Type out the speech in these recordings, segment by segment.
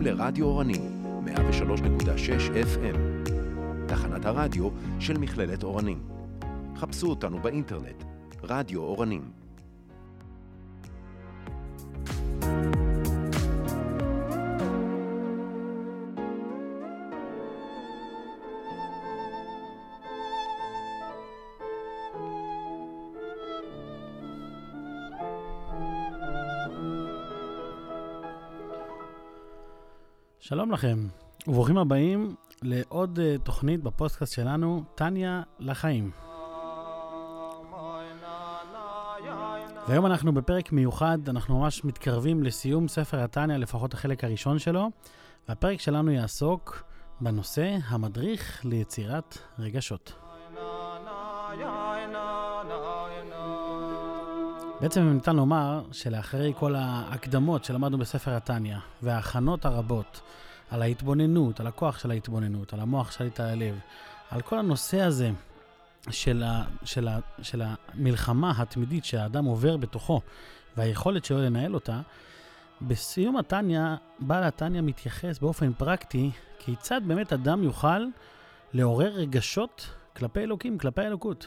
מאזינים לרדיו אורנים, 103.6 FM, תחנת הרדיו של מכללת אורנים. חפשו אותנו באינטרנט, רדיו אורנים. שלום לכם, וברוכים הבאים לעוד תוכנית בפודקאסט שלנו, טניה לחיים. והיום אנחנו בפרק מיוחד, אנחנו ממש מתקרבים לסיום ספר הטניה, לפחות החלק הראשון שלו, והפרק שלנו יעסוק בנושא המדריך ליצירת רגשות. בעצם ניתן לומר שלאחרי כל ההקדמות שלמדנו בספר הטניה וההכנות הרבות על ההתבוננות, על הכוח של ההתבוננות, על המוח שליט על הלב, על כל הנושא הזה של המלחמה התמידית שהאדם עובר בתוכו והיכולת שלו לנהל אותה, בסיום הטניה, בעל הטניה מתייחס באופן פרקטי כיצד באמת אדם יוכל לעורר רגשות כלפי אלוקים, כלפי האלוקות.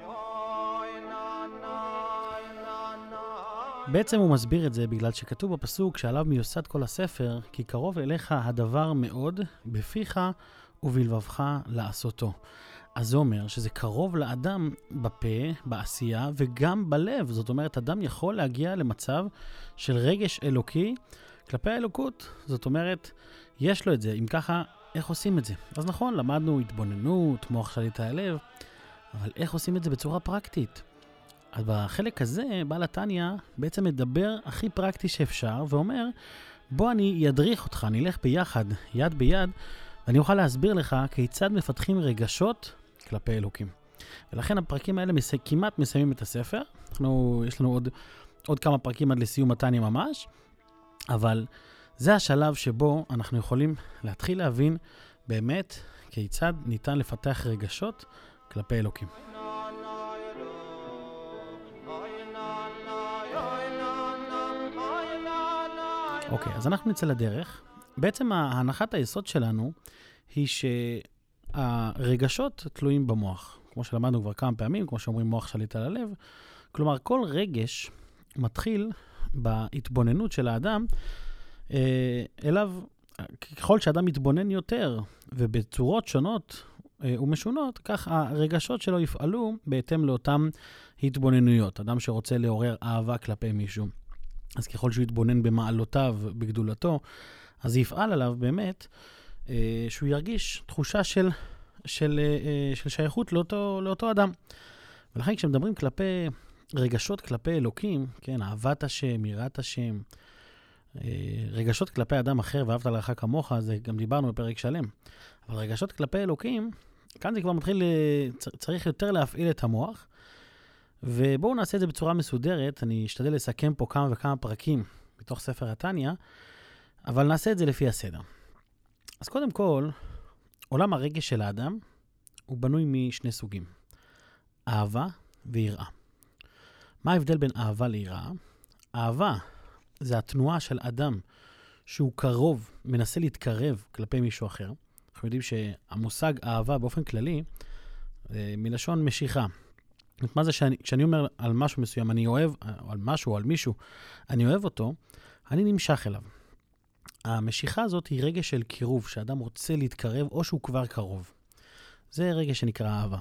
בעצם הוא מסביר את זה בגלל שכתוב בפסוק שעליו מיוסד כל הספר, כי קרוב אליך הדבר מאוד בפיך ובלבבך לעשותו. אז זה אומר שזה קרוב לאדם בפה, בעשייה וגם בלב. זאת אומרת, אדם יכול להגיע למצב של רגש אלוקי כלפי האלוקות. זאת אומרת, יש לו את זה. אם ככה, איך עושים את זה? אז נכון, למדנו התבוננות, מוח שליט על הלב, אבל איך עושים את זה בצורה פרקטית? אז בחלק הזה, בעל הטניה בעצם מדבר הכי פרקטי שאפשר, ואומר, בוא אני אדריך אותך, אני אלך ביחד, יד ביד, ואני אוכל להסביר לך כיצד מפתחים רגשות כלפי אלוקים. ולכן הפרקים האלה כמעט מסיימים את הספר. יש לנו עוד כמה פרקים עד לסיום הטניה ממש, אבל זה השלב שבו אנחנו יכולים להתחיל להבין באמת כיצד ניתן לפתח רגשות כלפי אלוקים. אוקיי, אז אנחנו נצא לדרך. בעצם ההנחת היסוד שלנו היא שהרגשות תלויים במוח. כמו שלמדנו כבר כמה פעמים, כמו שאומרים מוח שליט על הלב. כלומר, כל רגש מתחיל בהתבוננות של האדם אליו, ככל שאדם מתבונן יותר ובצורות שונות ומשונות, כך הרגשות שלו יפעלו בהתאם לאותם התבוננויות. אדם שרוצה לעורר אהבה כלפי מישהו, אז ככל שהוא יתבונן במעלותיו, בגדולתו, אז יפעל עליו באמת שהוא ירגיש תחושה של שייכות לאותו אדם. ולכן כשמדברים כלפי רגשות כלפי אלוקים, כן, אהבת השם, יראת השם, רגשות כלפי אדם אחר ואהבת לרעך כמוך, זה גם דיברנו בפרק שלם. אבל רגשות כלפי אלוקים, כאן זה כבר מתחיל, צריך יותר להפעיל את המוח, ובואו נעשה את זה בצורה מסודרת. אני אשתדל לסכם פה כמה וכמה פרקים בתוך ספר הטניה, אבל נעשה את זה לפי הסדר. אז קודם כל, עולם הרגש של האדם הוא בנוי משני סוגים, אהבה ויראה. מה ההבדל בין אהבה ליראה? אהבה זה התנועה של אדם שהוא קרוב, מנסה להתקרב כלפי מישהו אחר. אנחנו יודעים שהמושג אהבה באופן כללי, מלשון משיכה. מה זה כשאני אומר על משהו מסוים, אני אוהב, או על משהו, או על מישהו, אני אוהב אותו, אני נמשך אליו. המשיכה הזאת היא רגש של קירוב, שאדם רוצה להתקרב, או שהוא כבר קרוב. זה רגש שנקרא אהבה.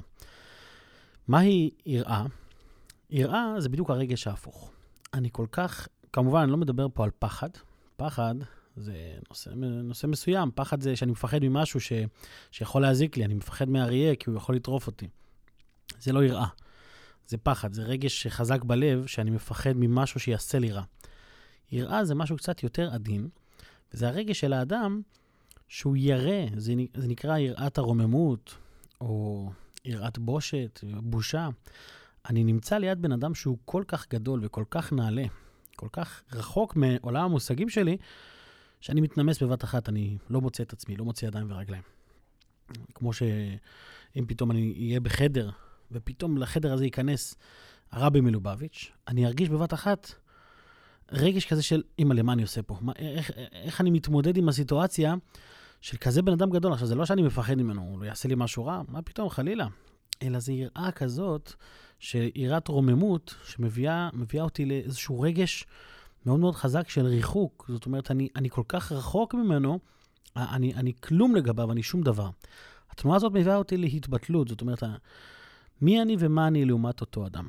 מהי יראה? יראה זה בדיוק הרגש ההפוך. אני כל כך, כמובן, אני לא מדבר פה על פחד. פחד זה נושא מסוים. פחד זה שאני מפחד ממשהו שיכול להזיק לי. אני מפחד מאריה כי הוא יכול לטרוף אותי. זה לא יראה. זה פחד, זה רגש שחזק בלב, שאני מפחד ממשהו שיעשה לי רע. יראה זה משהו קצת יותר עדין, וזה הרגש של האדם שהוא ירא, זה נקרא יראת הרוממות, או יראת בושת, בושה. אני נמצא ליד בן אדם שהוא כל כך גדול וכל כך נעלה, כל כך רחוק מעולם המושגים שלי, שאני מתנמס בבת אחת, אני לא מוצא את עצמי, לא מוצא ידיים ורגליים. כמו שאם פתאום אני אהיה בחדר, ופתאום לחדר הזה ייכנס הרבי מלובביץ', אני ארגיש בבת אחת רגש כזה של, אמא, למה אני עושה פה? איך אני מתמודד עם הסיטואציה של כזה בן אדם גדול? עכשיו, זה לא שאני מפחד ממנו, הוא לא יעשה לי משהו רע, מה פתאום, חלילה. אלא זה יראה כזאת, שיראת רוממות, שמביאה אותי לאיזשהו רגש מאוד מאוד חזק של ריחוק. זאת אומרת, אני כל כך רחוק ממנו, אני כלום לגביו, אני שום דבר. התנועה הזאת מביאה אותי להתבטלות, זאת אומרת, מי אני ומה אני לעומת אותו אדם?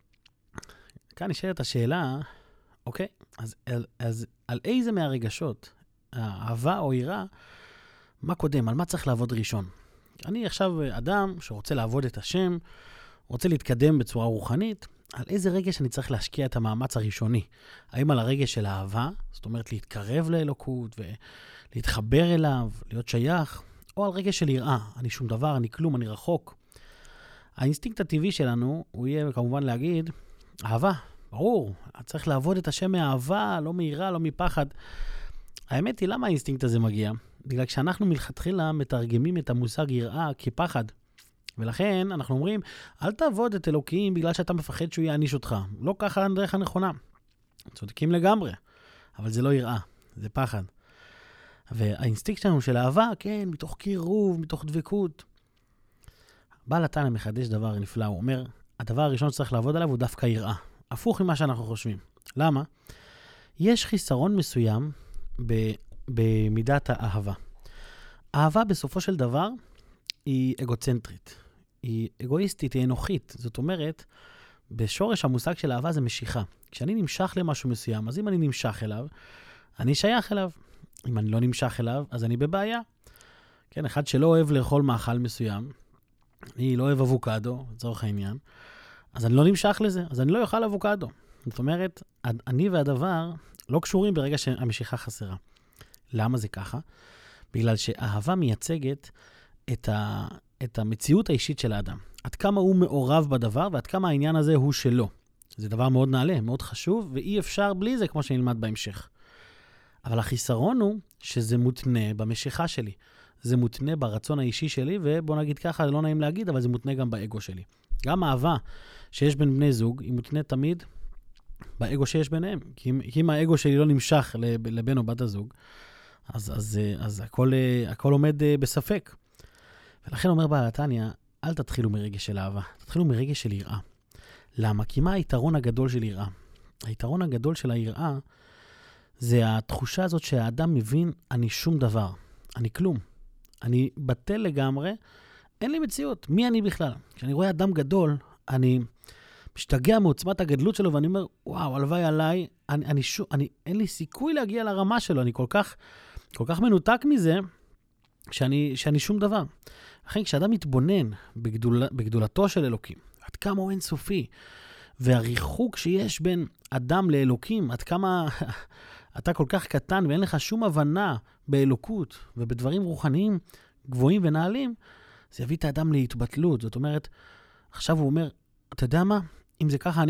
כאן נשאלת השאלה, אוקיי, אז על איזה מהרגשות, האהבה או יראה, מה קודם, על מה צריך לעבוד ראשון? אני עכשיו אדם שרוצה לעבוד את השם, רוצה להתקדם בצורה רוחנית, על איזה רגש אני צריך להשקיע את המאמץ הראשוני? האם על הרגש של האהבה, זאת אומרת להתקרב לאלוקות ולהתחבר אליו, להיות שייך, או על רגש של יראה, אני שום דבר, אני כלום, אני רחוק. האינסטינקט הטבעי שלנו, הוא יהיה כמובן להגיד, אהבה, ברור, צריך לעבוד את השם מאהבה, לא מיראה, לא מפחד. האמת היא, למה האינסטינקט הזה מגיע? בגלל שאנחנו מלכתחילה מתרגמים את המושג יראה כפחד. ולכן אנחנו אומרים, אל תעבוד את אלוקים בגלל שאתה מפחד שהוא יעניש אותך. לא ככה הדרך הנכונה. צודקים לגמרי, אבל זה לא יראה, זה פחד. והאינסטינקט שלנו של אהבה, כן, מתוך קירוב, מתוך דבקות. בעל התנא מחדש דבר נפלא, הוא אומר, הדבר הראשון שצריך לעבוד עליו הוא דווקא יראה. הפוך ממה שאנחנו חושבים. למה? יש חיסרון מסוים במידת האהבה. אהבה בסופו של דבר היא אגוצנטרית. היא אגואיסטית, היא אנוכית. זאת אומרת, בשורש המושג של אהבה זה משיכה. כשאני נמשך למשהו מסוים, אז אם אני נמשך אליו, אני שייך אליו. אם אני לא נמשך אליו, אז אני בבעיה. כן, אחד שלא אוהב לאכול מאכל מסוים, אני לא אוהב אבוקדו, לצורך העניין, אז אני לא נמשך לזה, אז אני לא אוכל אבוקדו. זאת אומרת, אני והדבר לא קשורים ברגע שהמשיכה חסרה. למה זה ככה? בגלל שאהבה מייצגת את המציאות האישית של האדם. עד כמה הוא מעורב בדבר, ועד כמה העניין הזה הוא שלו. זה דבר מאוד נעלה, מאוד חשוב, ואי אפשר בלי זה, כמו שנלמד בהמשך. אבל החיסרון הוא שזה מותנה במשיכה שלי. זה מותנה ברצון האישי שלי, ובוא נגיד ככה, לא נעים להגיד, אבל זה מותנה גם באגו שלי. גם האהבה שיש בין בני זוג, היא מותנה תמיד באגו שיש ביניהם. כי אם האגו שלי לא נמשך לבן או בת הזוג, אז הכל עומד בספק. ולכן אומר בעל התניא, אל תתחילו מרגש של אהבה, תתחילו מרגש של יראה. למה? כי מה היתרון הגדול של יראה? היתרון הגדול של היראה, זה התחושה הזאת שהאדם מבין, אני שום דבר, אני כלום. אני בטל לגמרי, אין לי מציאות, מי אני בכלל? כשאני רואה אדם גדול, משתגע מעוצמת הגדלות שלו, ואני אומר, וואו, הלוואי עליי, אין לי סיכוי להגיע לרמה שלו, אני כל כך מנותק מזה, שאני שום דבר. לכן כשאדם מתבונן בגדולתו של אלוקים, עד כמה הוא אינסופי, והריחוק שיש בין אדם לאלוקים, עד כמה אתה כל כך קטן ואין לך שום הבנה באלוקות ובדברים רוחניים גבוהים ונעלים, זה יביא את האדם להתבטלות. זאת אומרת, עכשיו הוא אומר, אתה יודע מה? אם זה ככה,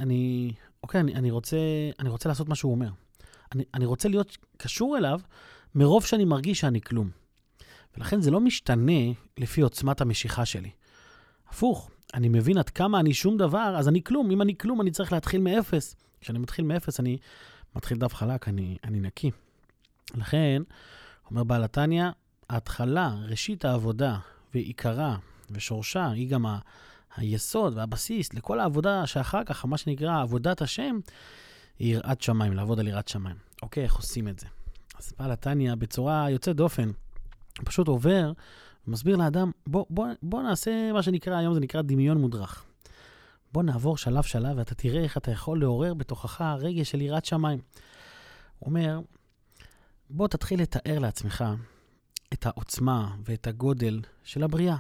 אני רוצה לעשות מה שהוא אומר. אני רוצה להיות קשור אליו מרוב שאני מרגיש שאני כלום. ולכן זה לא משתנה לפי עוצמת המשיכה שלי. הפוך, אני מבין עד כמה אני שום דבר, אז אני כלום. אם אני כלום, אני צריך להתחיל מאפס. כשאני מתחיל מאפס, אני מתחיל דף חלק, אני נקי. לכן, אומר בעל התניא, ההתחלה, ראשית העבודה ועיקרה ושורשה, היא גם היסוד והבסיס לכל העבודה שאחר כך, מה שנקרא עבודת השם, היא יראת שמיים, לעבוד על יראת שמיים. אוקיי, איך עושים את זה? אז בעל התניא בצורה יוצאת דופן, פשוט עובר ומסביר לאדם, בוא נעשה מה שנקרא, היום זה נקרא דמיון מודרך. בוא נעבור שלב ואתה תראה איך אתה יכול לעורר בתוכך רגש של יראת שמיים. הוא אומר, בוא תתחיל לתאר לעצמך את העוצמה ואת הגודל של הבריאה.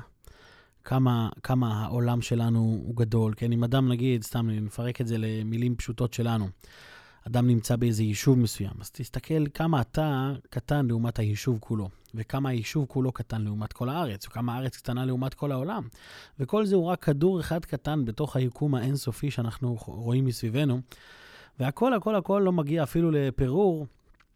כמה העולם שלנו הוא גדול. כן, אם אדם נגיד, סתם נפרק את זה למילים פשוטות שלנו, אדם נמצא באיזה יישוב מסוים, אז תסתכל כמה אתה קטן לעומת היישוב כולו, וכמה היישוב כולו קטן לעומת כל הארץ, וכמה הארץ קטנה לעומת כל העולם. וכל זה הוא רק כדור אחד קטן בתוך היקום האינסופי שאנחנו רואים מסביבנו, והכל לא מגיע אפילו לפירור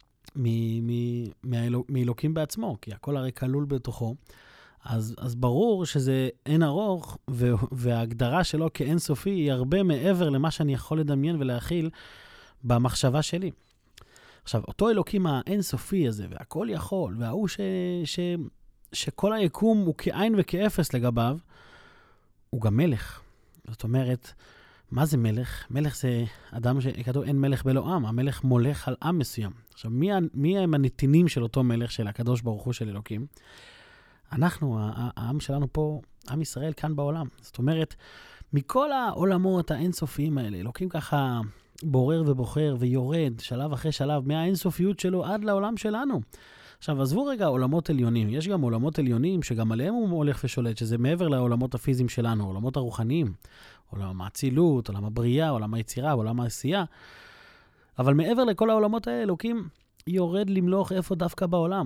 מאלוקים בעצמו, כי הכל הרי כלול בתוכו. אז ברור שזה אין ארוך, וההגדרה שלו כאינסופי היא הרבה מעבר למה שאני יכול לדמיין ולהכיל במחשבה שלי. עכשיו, אותו אלוקים האינסופי הזה, והכל יכול, והוא שכל היקום הוא כאין וכאפס לגביו, הוא גם מלך. זאת אומרת, מה זה מלך? מלך זה אדם שכתוב אין מלך בלא עם. המלך מולך על עם מסוים. עכשיו, מי הם הנתינים של אותו מלך של הקדוש ברוך הוא של אלוקים? אנחנו, העם שלנו פה, עם ישראל כאן בעולם. זאת אומרת, מכל העולמות האינסופיים האלה, אלוקים ככה בורר ובוחר ויורד שלב אחרי שלב מהאינסופיות שלו עד לעולם שלנו. עכשיו, עזבו רגע עולמות עליונים. יש גם עולמות עליונים שגם עליהם הוא הולך ושולט, שזה מעבר לעולמות הפיזיים שלנו, עולמות הרוחניים, עולם האצילות, עולם הבריאה, עולם היצירה, עולם העשייה. אבל מעבר לכל העולמות האלה, אלוקים יורד למלוך איפה דווקא בעולם.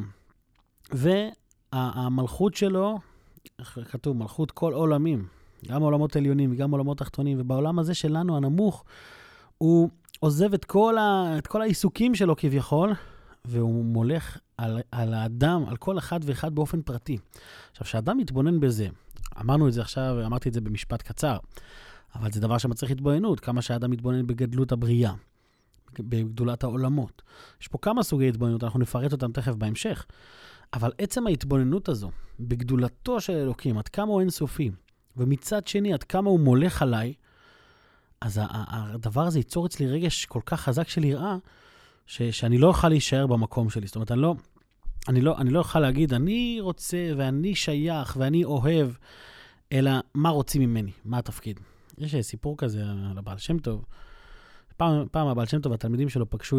והמלכות שלו, כתוב, מלכות כל עולמים, גם עולמות עליונים וגם עולמות תחתונים, ובעולם הזה שלנו הנמוך, הוא עוזב את כל העיסוקים שלו כביכול, והוא מולך על האדם, על כל אחד ואחד באופן פרטי. עכשיו, שהאדם מתבונן בזה, אמרנו את זה עכשיו, אמרתי את זה במשפט קצר, אבל זה דבר שמצריך התבוננות, כמה שהאדם מתבונן בגדלות הבריאה, בגדולת העולמות. יש פה כמה סוגי התבוננות, אנחנו נפרט אותם תכף בהמשך, אבל עצם ההתבוננות הזו, בגדולתו של אלוקים, עד כמה הוא אינסופי, ומצד שני, עד כמה הוא מולך עליי, אז הדבר הזה ייצור אצלי רגש כל כך חזק של יראה, שאני לא אוכל להישאר במקום שלי. זאת אומרת, אני לא אוכל להגיד, אני רוצה ואני שייך ואני אוהב, אלא מה רוצים ממני, מה התפקיד. יש סיפור כזה על הבעל שם טוב. פעם הבעל שם טוב, התלמידים שלו פגשו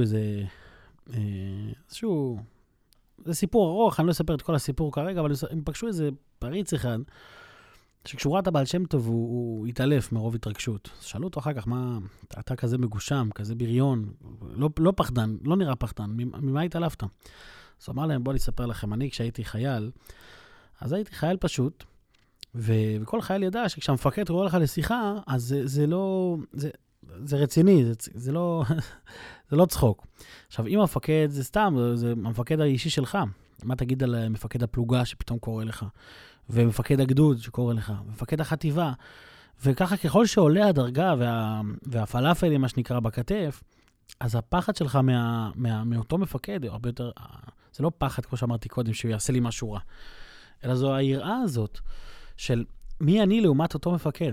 איזשהו, זה סיפור ארוך, אני לא אספר את כל הסיפור כרגע, אבל הם פגשו איזה פריץ אחד, שכשהוא ראה את הבעל שם טוב, הוא התעלף מרוב התרגשות. שאלו אותו אחר כך, מה, אתה כזה מגושם, כזה בריון, לא פחדן, לא נראה פחדן, ממה התעלפת? אז הוא אמר להם, בואו נספר לכם, אני כשהייתי חייל, אז הייתי חייל פשוט, וכל חייל ידע שכשהמפקד רואה לך לשיחה, אז זה רציני, זה לא צחוק. עכשיו, אם המפקד זה סתם, זה המפקד האישי שלך, מה תגיד על מפקד הפלוגה שפתאום קורא לך? ומפקד הגדוד שקורא לך, ומפקד החטיבה, וככה ככל שעולה הדרגה והפלאפל, מה שנקרא בכתף, אז הפחד שלך מאותו מפקד, הרבה יותר, זה לא פחד, כמו שאמרתי קודם, שהוא יעשה לי משהו רע, אלא זו היראה הזאת של מי אני לעומת אותו מפקד.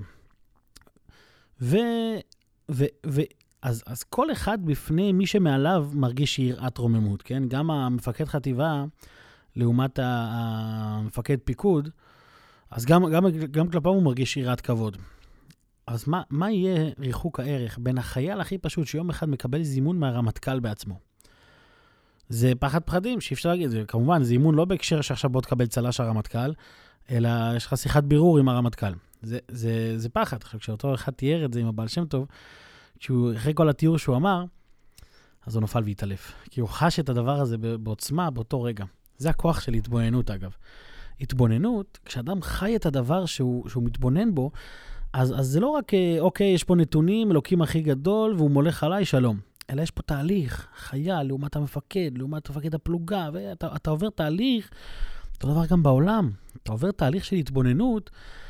אז כל אחד בפני מי שמעליו מרגיש יראת רוממות, כן? גם המפקד חטיבה, לעומת המפקד פיקוד, אז גם כלפיו הוא מרגיש יראת כבוד. אז מה יהיה ריחוק הערך בין החייל הכי פשוט שיום אחד מקבל זימון מהרמטכ"ל בעצמו? זה פחד פחדים, שאי אפשר להגיד, זה כמובן זימון לא בהקשר שעכשיו בוא תקבל צל"ש הרמטכ"ל, אלא יש לך שיחת בירור עם הרמטכ"ל. זה פחד. עכשיו, כשאותו אחד תיאר את זה עם הבעל שם טוב, אחרי כל התיאור שהוא אמר, אז הוא נופל והתעלף. כי הוא חש את הדבר הזה בעוצמה באותו רגע. זה הכוח של התבוננות, אגב. התבוננות, כשאדם חי את הדבר שהוא מתבונן בו, אז זה לא רק, אוקיי, יש פה נתונים, אלוקים הכי גדול, והוא מולך עליי, שלום. אלא יש פה תהליך, חייל, לעומת המפקד, לעומת מפקד הפלוגה, ואתה עובר תהליך, אותו דבר גם בעולם. אתה עובר תהליך של התבוננות,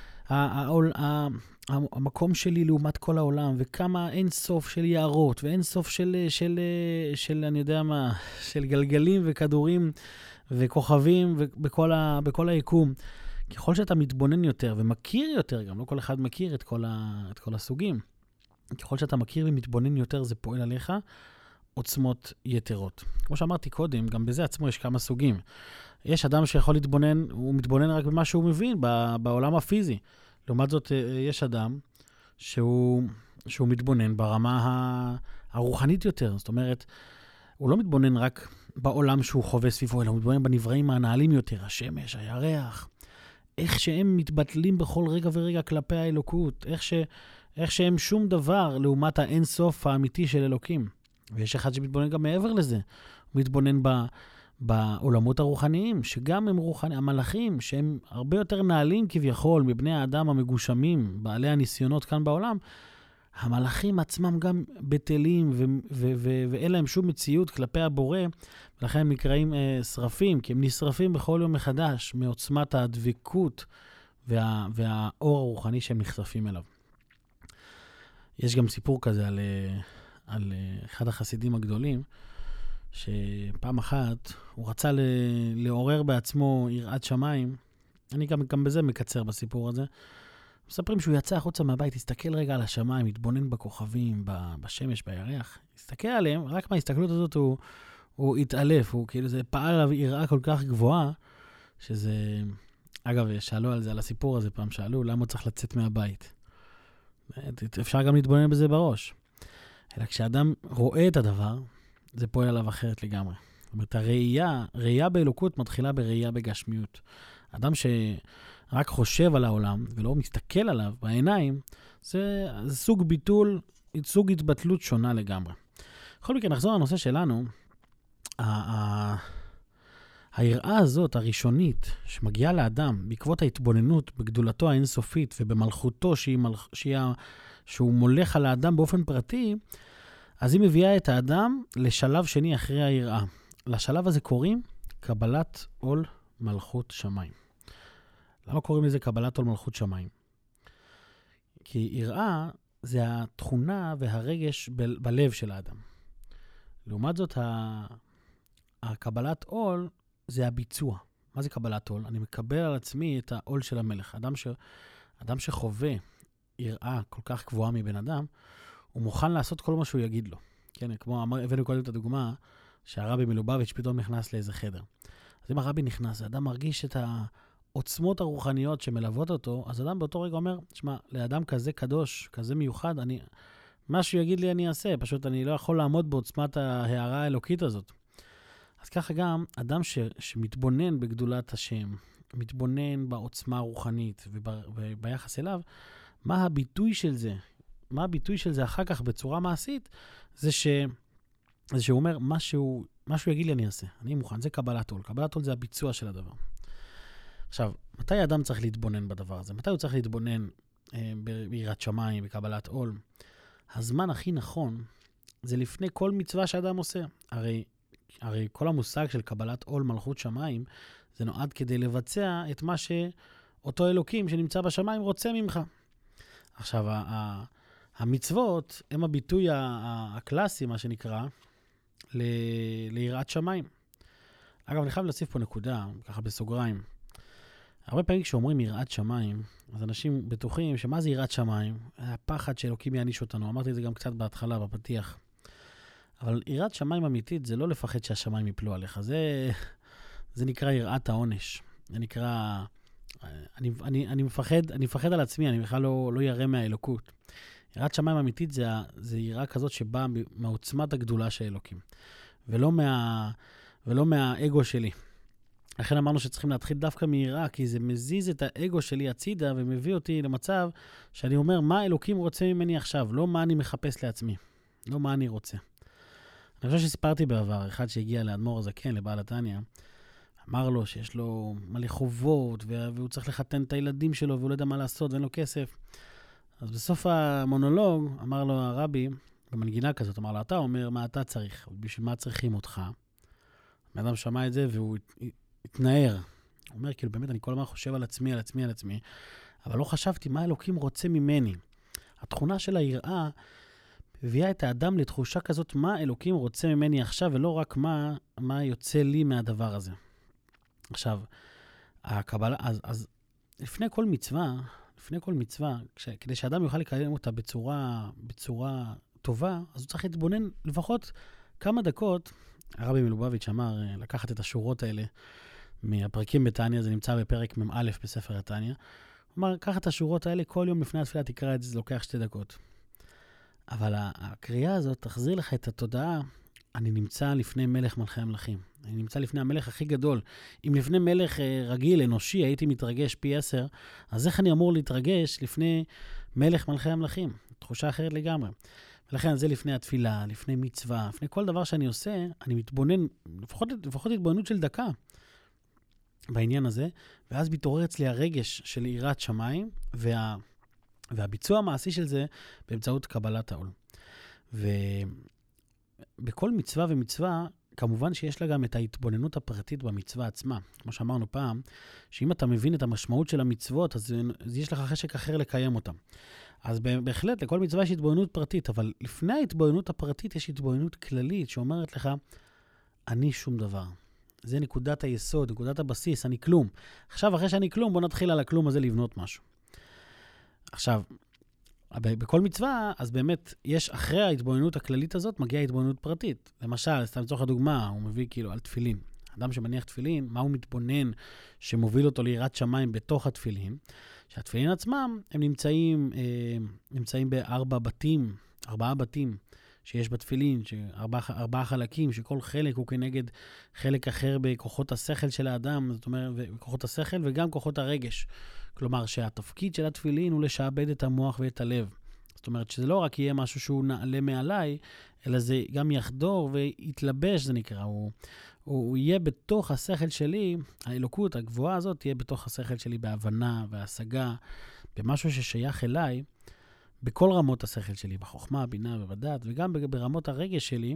המקום שלי לעומת כל העולם, וכמה אין סוף של יערות, ואין סוף של אני יודע מה, של גלגלים וכדורים וכוכבים בכל היקום. ככל שאתה מתבונן יותר ומכיר יותר, גם לא כל אחד מכיר את כל הסוגים, ככל שאתה מכיר ומתבונן יותר, זה פועל עליך עוצמות יתרות. כמו שאמרתי קודם, גם בזה עצמו יש כמה סוגים. יש אדם שיכול להתבונן, הוא מתבונן רק במה שהוא מבין, בעולם הפיזי. לעומת זאת, יש אדם שהוא מתבונן ברמה הרוחנית יותר. זאת אומרת, הוא לא מתבונן רק בעולם שהוא חווה סביבו, אלא הוא מתבונן בנבראים הנעלים יותר, השמש, הירח, איך שהם מתבטלים בכל רגע ורגע כלפי האלוקות, איך שהם שום דבר לעומת האינסוף האמיתי של אלוקים. ויש אחד שמתבונן גם מעבר לזה. הוא מתבונן בעולמות הרוחניים, שגם הם רוחניים, המלאכים, שהם הרבה יותר נעלים כביכול מבני האדם המגושמים, בעלי הניסיונות כאן בעולם, המלאכים עצמם גם בטלים, ואין להם שום מציאות כלפי הבורא, ולכן הם נקראים שרפים, כי הם נשרפים בכל יום מחדש, מעוצמת הדבקות והאור הרוחני שהם נחשפים אליו. יש גם סיפור כזה על אחד החסידים הגדולים, שפעם אחת הוא רצה לעורר בעצמו יראת שמיים. אני גם בזה מקצר בסיפור הזה. מספרים שהוא יצא החוצה מהבית, הסתכל רגע על השמיים, התבונן בכוכבים, בשמש, בירח. הסתכל עליהם, רק מההסתכלות הזאת הוא התעלף, הוא כאילו זה פעל עליו יראה כל כך גבוהה, שזה... אגב, שאלו על זה, על הסיפור הזה פעם, שאלו למה הוא צריך לצאת מהבית. אפשר גם להתבונן בזה בראש. אלא כשאדם רואה את הדבר, זה פועל עליו אחרת לגמרי. זאת אומרת, ראייה באלוקות מתחילה בראייה בגשמיות. אדם שרק חושב על העולם ולא מסתכל עליו בעיניים, זה סוג ביטול, סוג התבטלות שונה לגמרי. בכל מקרה, נחזור לנושא שלנו. היראה הזאת, הראשונית, שמגיעה לאדם בעקבות ההתבוננות בגדולתו האינסופית ובמלכותו שהוא מולך על האדם באופן פרטי, אז היא מביאה את האדם לשלב שני אחרי היראה. לשלב הזה קוראים קבלת עול מלכות שמיים. למה קוראים לזה קבלת עול מלכות שמיים? כי יראה זה התכונה והרגש בלב של האדם. לעומת זאת, הקבלת עול זה הביצוע. מה זה קבלת עול? אני מקבל על עצמי את העול של המלך. אדם שחווה יראה כל כך גבוהה מבן אדם, הוא מוכן לעשות כל מה שהוא יגיד לו. כן, כמו הבאנו קודם את הדוגמה, שהרבי מלובביץ' פתאום נכנס לאיזה חדר. אז אם הרבי נכנס, האדם מרגיש את העוצמות הרוחניות שמלוות אותו, אז אדם באותו רגע אומר, תשמע, לאדם כזה קדוש, כזה מיוחד, מה שהוא יגיד לי אני אעשה, פשוט אני לא יכול לעמוד בעוצמת ההערה האלוקית הזאת. אז ככה גם, אדם שמתבונן בגדולת השם, מתבונן בעוצמה הרוחנית וביחס אליו, מה הביטוי של זה? מה הביטוי של זה אחר כך בצורה מעשית? זה שהוא אומר, מה שהוא יגיד לי אני אעשה. אני מוכן, זה קבלת עול. קבלת עול זה הביצוע של הדבר. עכשיו, מתי האדם צריך להתבונן בדבר הזה? מתי הוא צריך להתבונן ביראת שמיים, בקבלת עול? הזמן הכי נכון זה לפני כל מצווה שאדם עושה. הרי כל המושג של קבלת עול מלכות שמיים, זה נועד כדי לבצע את מה שאותו אלוקים שנמצא בשמיים רוצה ממך. עכשיו, המצוות הם הביטוי הקלאסי, מה שנקרא, ליראת שמיים. אגב, אני חייב להוסיף פה נקודה, ככה בסוגריים. הרבה פעמים כשאומרים יראת שמיים, אז אנשים בטוחים שמה זה יראת שמיים? הפחד שאלוקים יעניש אותנו. אמרתי את זה גם קצת בהתחלה, בפתיח. אבל יראת שמיים אמיתית זה לא לפחד שהשמיים יפלו עליך. זה נקרא יראת העונש. זה נקרא... אני מפחד על עצמי, אני בכלל לא ירא מהאלוקות. יראת שמיים אמיתית זה יראה כזאת שבאה מעוצמת הגדולה של אלוקים. ולא מהאגו שלי. לכן אמרנו שצריכים להתחיל דווקא מיראה, כי זה מזיז את האגו שלי הצידה, ומביא אותי למצב שאני אומר, מה אלוקים רוצה ממני עכשיו? לא מה אני מחפש לעצמי. לא מה אני רוצה. אני חושב שסיפרתי בעבר, אחד שהגיע לאדמו"ר הזקן, לבעל התניא, אמר לו שיש לו מלא חובות, והוא צריך לחתן את הילדים שלו, והוא לא יודע מה לעשות, ואין לו כסף. אז בסוף המונולוג, אמר לו הרבי, במנגינה כזאת, אמר לו, אתה אומר מה אתה צריך, בשביל מה צריכים אותך. האדם שמע את זה, והוא התנער. הוא אומר, כאילו, באמת, אני כל הזמן חושב על עצמי, אבל לא חשבתי מה אלוקים רוצה ממני. התכונה של היראה הביאה את האדם לתחושה כזאת, מה אלוקים רוצה ממני עכשיו, ולא רק מה יוצא לי מהדבר הזה. עכשיו, הקבלה, אז לפני כל מצווה, כדי שאדם יוכל לקיים אותה בצורה טובה, אז הוא צריך להתבונן לפחות כמה דקות. הרבי מלובביץ' אמר לקחת את השורות האלה מהפרקים בתניא, זה נמצא בפרק מ"א בספר התניא. הוא אמר, קח את השורות האלה כל יום לפני התפילה, תקרא את זה, זה לוקח 2 דקות. אבל הקריאה הזאת תחזיר לך את התודעה, אני נמצא לפני מלך מלכי המלכים. אני נמצא לפני המלך הכי גדול. אם לפני מלך רגיל, אנושי, הייתי מתרגש פי 10, אז איך אני אמור להתרגש לפני מלך מלכי המלכים? תחושה אחרת לגמרי. ולכן זה לפני התפילה, לפני מצווה, לפני כל דבר שאני עושה, אני מתבונן, לפחות התבוננות של דקה בעניין הזה, ואז מתעורר אצלי הרגש של יראת שמיים, והביצוע המעשי של זה באמצעות קבלת העול. ובכל מצווה ומצווה כמובן שיש לה גם את ההתבוננות הפרטית במצווה עצמה. כמו שאמרנו פעם, שאם אתה מבין את המשמעות של המצוות, אז יש לך חשק אחר לקיים אותם. אז בהחלט, לכל מצווה יש התבוננות פרטית, אבל לפני ההתבוננות הפרטית יש התבוננות כללית שאומרת לך, אני שום דבר. זה נקודת היסוד, נקודת הבסיס, אני כלום. עכשיו, אחרי שאני כלום, בוא נתחיל על הכלום הזה לבנות משהו. עכשיו, בכל מצווה, אז באמת, יש אחרי ההתבוננות הכללית הזאת, מגיעה התבוננות פרטית. למשל, סתם לצורך הדוגמה, הוא מביא כאילו על תפילין. אדם שמניח תפילין, מה הוא מתבונן שמוביל אותו ליראת שמיים בתוך התפילין? שהתפילין עצמם, הם נמצאים ארבעה בתים שיש בתפילין, ארבעה חלקים, שכל חלק הוא כנגד חלק אחר בכוחות השכל של האדם, זאת אומרת, בכוחות השכל וגם כוחות הרגש. כלומר, שהתפקיד של התפילין הוא לשעבד את המוח ואת הלב. זאת אומרת, שזה לא רק יהיה משהו שהוא נעלה מעליי, אלא זה גם יחדור ויתלבש, זה נקרא. הוא יהיה בתוך השכל שלי, האלוקות הגבוהה הזאת תהיה בתוך השכל שלי בהבנה והשגה, במשהו ששייך אליי, בכל רמות השכל שלי, בחוכמה, בינה ובדעת, וגם ברמות הרגש שלי,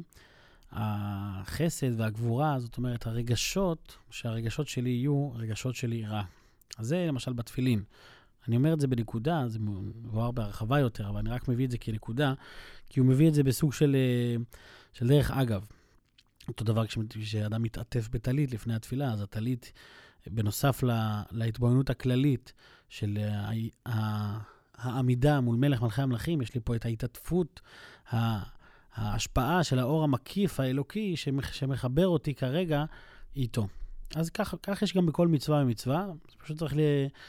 החסד והגבורה, זאת אומרת, הרגשות, שהרגשות שלי יהיו רגשות של יראה. אז זה למשל בתפילין. אני אומר את זה בנקודה, זה מבואר בהרחבה יותר, אבל אני רק מביא את זה כנקודה, כי הוא מביא את זה בסוג של דרך אגב. אותו דבר כשאדם מתעטף בטלית לפני התפילה, אז הטלית, בנוסף להתבוננות הכללית של העמידה מול מלך מלכי המלכים, יש לי פה את ההתעטפות, ההשפעה של האור המקיף האלוקי שמחבר אותי כרגע איתו. אז כך יש גם בכל מצווה ומצווה, פשוט צריך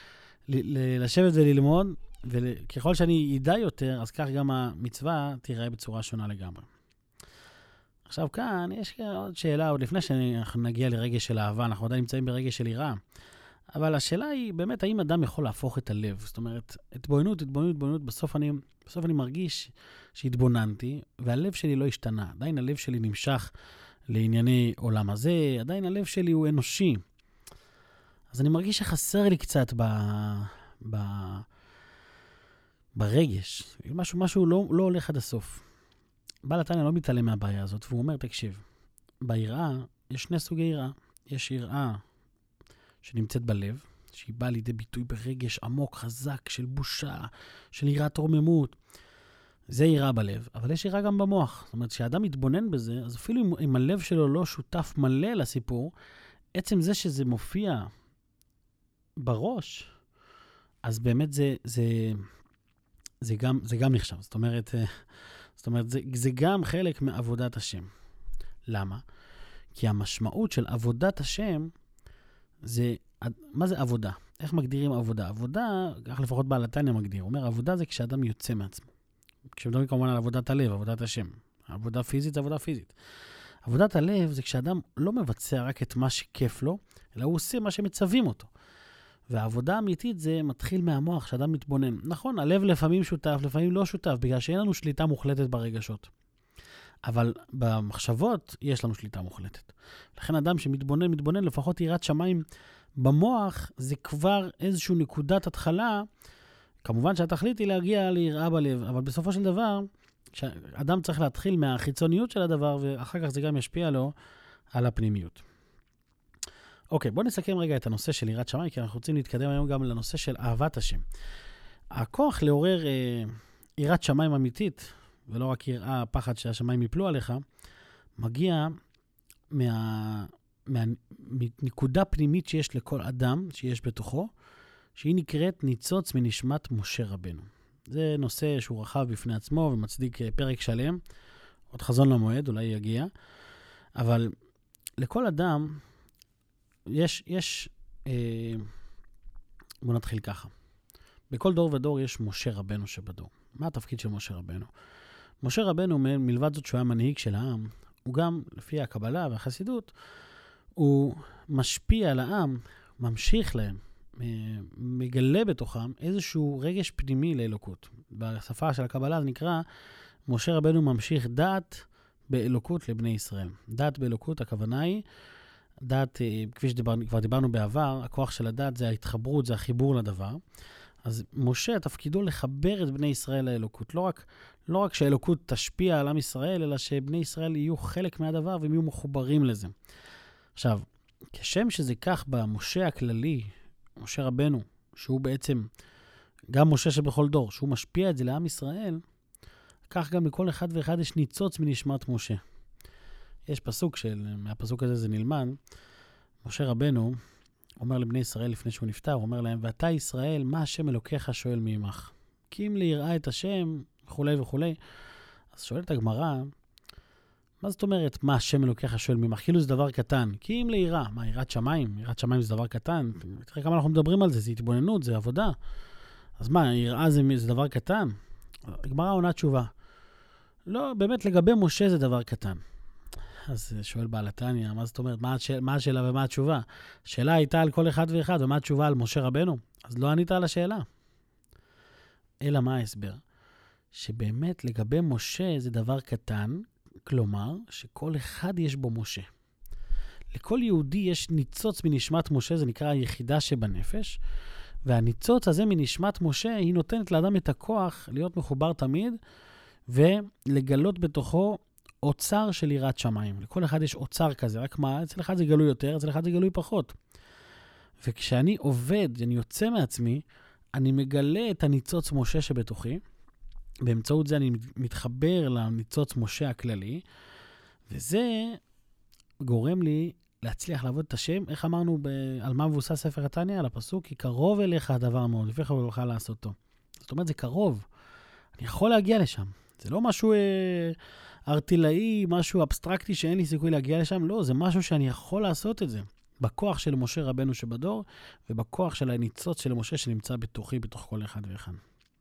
לשבת וללמוד, וככל שאני ידע יותר, אז כך גם המצווה תיראה בצורה שונה לגמרי. עכשיו כאן יש עוד שאלה, עוד לפני שאנחנו נגיע לרגש של אהבה, אנחנו עדיין נמצאים ברגש של יראה, אבל השאלה היא באמת האם אדם יכול להפוך את הלב, זאת אומרת, התבוננות, בסוף אני מרגיש שהתבוננתי, והלב שלי לא השתנה, עדיין הלב שלי נמשך לענייני עולם הזה, עדיין הלב שלי הוא אנושי. אז אני מרגיש שחסר לי קצת ברגש, משהו לא הולך עד הסוף. בעל התניא לא מתעלם מהבעיה הזאת, והוא אומר, תקשיב, ביראה יש שני סוגי יראה. יש יראה שנמצאת בלב, שהיא באה לידי ביטוי ברגש עמוק, חזק, של בושה, של יראת רוממות. זה יראה בלב, אבל יש יראה גם במוח. זאת אומרת, כשאדם מתבונן בזה, אז אפילו אם הלב שלו לא שותף מלא לסיפור, עצם זה שזה מופיע בראש, אז באמת זה גם נחשב. זאת אומרת, זה גם חלק מעבודת השם. למה? כי המשמעות של עבודת השם זה, מה זה עבודה? איך מגדירים עבודה? עבודה, כך לפחות בעל התניא מגדיר. הוא אומר, עבודה זה כשאדם יוצא מעצמו. כשמדברים כמובן על עבודת הלב, עבודת השם. עבודה פיזית זה עבודה פיזית. עבודת הלב זה כשאדם לא מבצע רק את מה שכיף לו, אלא הוא עושה מה שמצווים אותו. והעבודה האמיתית זה מתחיל מהמוח, שאדם מתבונן. נכון, הלב לפעמים שותף, לפעמים לא שותף, בגלל שאין לנו שליטה מוחלטת ברגשות. אבל במחשבות יש לנו שליטה מוחלטת. לכן אדם שמתבונן, לפחות יראת שמיים במוח, זה כבר איזושהי נקודת התחלה. כמובן שהתכלית היא להגיע ליראה בלב, אבל בסופו של דבר, אדם צריך להתחיל מהחיצוניות של הדבר, ואחר כך זה גם ישפיע לו על הפנימיות. אוקיי, בואו נסכם רגע את הנושא של יראת שמיים, כי אנחנו רוצים להתקדם היום גם לנושא של אהבת השם. הכוח לעורר יראת שמיים אמיתית, ולא רק יראה פחד שהשמיים יפלו עליך, מגיע מנקודה פנימית שיש לכל אדם, שיש בתוכו, שהיא נקראת ניצוץ מנשמת משה רבנו. זה נושא שהוא רחב בפני עצמו ומצדיק פרק שלם, עוד חזון למועד, אולי יגיע, אבל לכל אדם בוא נתחיל ככה. בכל דור ודור יש משה רבנו שבדור. מה התפקיד של משה רבנו? משה רבנו, מלבד זאת שהוא היה מנהיג של העם, הוא גם, לפי הקבלה והחסידות, הוא משפיע על העם, ממשיך להם, מגלה בתוכם איזשהו רגש פנימי לאלוקות. בשפה של הקבלה זה נקרא, משה רבנו ממשיך דעת באלוקות לבני ישראל. דעת באלוקות, הכוונה היא, דעת, כפי שכבר דיברנו בעבר, הכוח של הדעת זה ההתחברות, זה החיבור לדבר. אז משה, תפקידו לחבר את בני ישראל לאלוקות. לא רק שאלוקות תשפיע על עם ישראל, אלא שבני ישראל יהיו חלק מהדבר והם יהיו מחוברים לזה. עכשיו, כשם שזה כך במשה הכללי, משה רבנו, שהוא בעצם גם משה שבכל דור, שהוא משפיע את זה לעם ישראל, כך גם לכל אחד ואחד יש ניצוץ מנשמת משה. יש פסוק מהפסוק הזה זה נלמד, משה רבנו אומר לבני ישראל לפני שהוא נפטר, הוא אומר להם, ואתה ישראל, מה השם אלוקיך שואל מעמך? כי אם ליראה את השם, וכולי וכולי. אז שואלת הגמרא, מה זאת אומרת, מה השם אלוקיך שואל ממך? כאילו זה דבר קטן. כי אם ליראה, מה, יראת שמיים? יראת שמיים זה דבר קטן. תראה כמה אנחנו מדברים על זה, זה התבוננות, זה עבודה. אז מה, יראה זה דבר קטן? הגמרא עונה תשובה. לא, באמת לגבי משה זה דבר קטן. אז שואל בעל התניא, מה זאת אומרת, מה השאלה ומה התשובה? השאלה הייתה על כל אחד ואחד, ומה התשובה על משה רבנו? אז לא ענית על השאלה. אלא מה ההסבר? שבאמת לגבי משה זה דבר קטן, כלומר שכל אחד יש בו משה. לכל יהודי יש ניצוץ מנשמת משה, זה נקרא היחידה שבנפש, והניצוץ הזה מנשמת משה היא נותנת לאדם את הכוח להיות מחובר תמיד, ולגלות בתוכו אוצר של יראת שמיים. לכל אחד יש אוצר כזה, רק מה, אצל אחד זה גלוי יותר, אצל אחד זה גלוי פחות. וכשאני עובד, אני יוצא מעצמי, אני מגלה את הניצוץ משה שבתוכי, באמצעות זה אני מתחבר לניצוץ משה הכללי, וזה גורם לי להצליח לעבוד את השם. איך אמרנו על מה מבוסס ספר התניא? על הפסוק, כי קרוב אליך הדבר מאוד, לפי חברך לעשותו. זאת אומרת, זה קרוב. אני יכול להגיע לשם. זה לא משהו ארטילאי, משהו אבסטרקטי שאין לי סיכוי להגיע לשם. לא, זה משהו שאני יכול לעשות את זה. בכוח של משה רבנו שבדור, ובכוח של הניצוץ של משה שנמצא בתוכי, בתוך כל אחד ואחד.